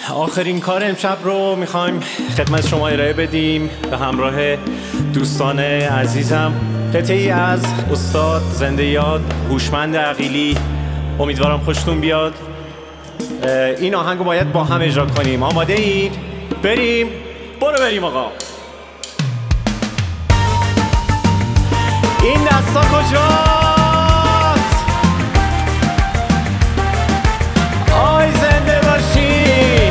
آخرین کار امشب رو میخوایم خدمت شما ارائه بدیم به همراه دوستان عزیزم. قطعی از استاد زنده یاد هوشمند عقیلی. امیدوارم خوشتون بیاد. این آهنگ رو باید با هم اجرا کنیم. آماده اید؟ بریم. بریم آقا. این دستا کجاست؟ آی زنده باشی.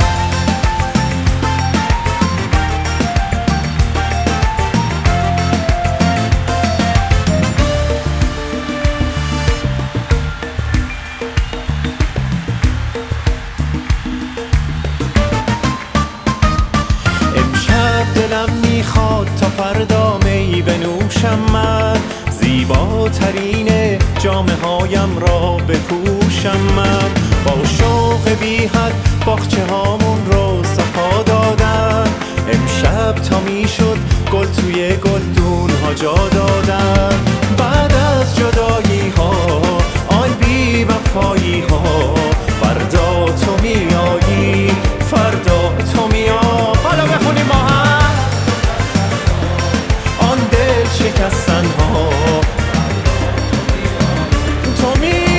امشب دلم میخواد تا فردا می بنوشم، من زیباترین جامه هایم را بپوشم، من با شوق بی حد باغچه هامون رو صفا دادم. امشب تا میشد گل توی گلدون ها جا دادم. بعد از جدایی ها آی بی وفایی ها، فردا تو میایی، فردا تو میایی. حالا بخونیم با هم. آن دل شکستن ها تو میایی.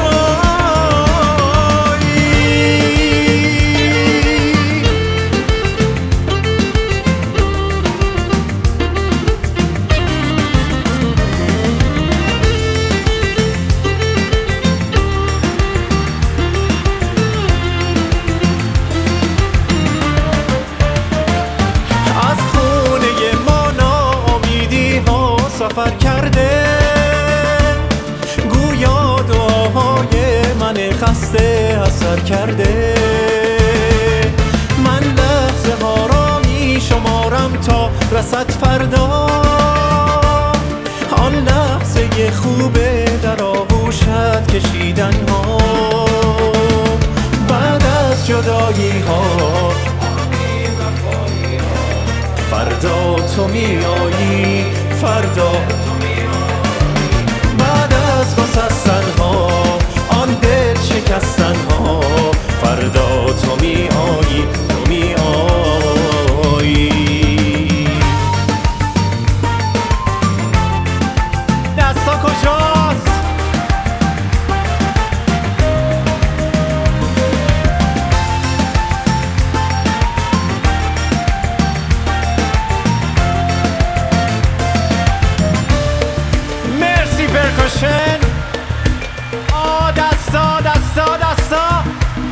سفر کرده گویا دعاهای من خسته اثر کرده. من لحظه ها را می شمارم تا رسد فردا، آن لحظه خوبه در آغوشت کشیدن ها. بعد از جدایی ها فردا تو میایی، فردا تو میایی. بعد از گسستن ها آن دل شکستن ها، فردا تو میایی، تو میایی. دستا کجاست؟ پرکشن. دستا دستا دستا.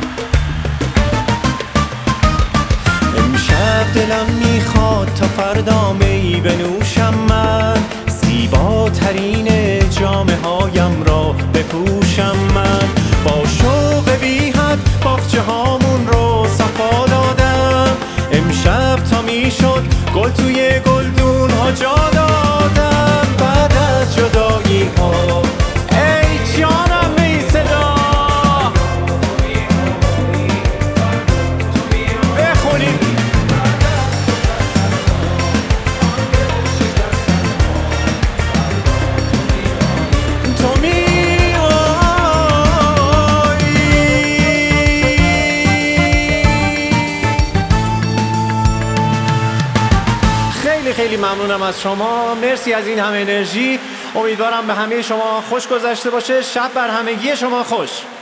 امشب دلم میخواد تا فردا می بنوشم، من زیباترین جامه هایم را بپوشم، من با شوق بی حد باغچه هامون رو صفا دادم. امشب تا میشد گل توی گلدون ها جا دادم. بعد از جدایی ها ای جانم ای صدا بخونیم. تو میایی. خیلی خیلی ممنونم از شما. مرسی از این همه انرژی. امیدوارم به همه شما خوش گذشته باشه. شب بر همگی شما خوش.